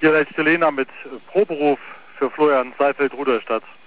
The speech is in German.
Hier letzte Lena mit Proberuf für Florian Seifeld Rudolstadt.